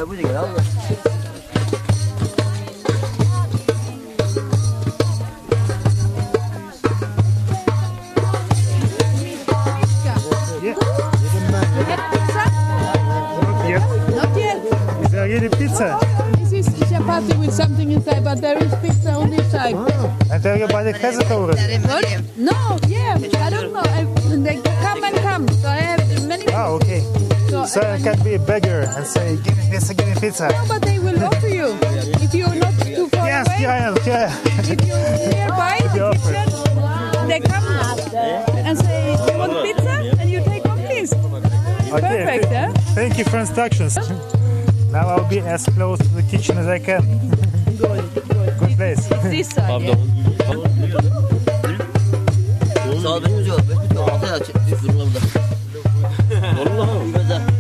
buyur gel al. Not yet. Is there really pizza? This is chapati with something inside, but there is pizza on this side. And everybody has it already? What? No, yeah, I don't know. They come and come. So I have many. Oh, okay. So I can be a beggar and say, give me pizza. No, but they will offer you if you're not too far Yes, away. here I am. Here. If you're nearby the kitchen, they come and say, "You want pizza?" And you take one, please. Okay. Perfect, eh? Thank you for instructions. Now I'll be as close to the kitchen as I can. Good place. This side. Pardon. Sağ benim yok. Benim yok. Altı açık. Fırına burada. Vallahi.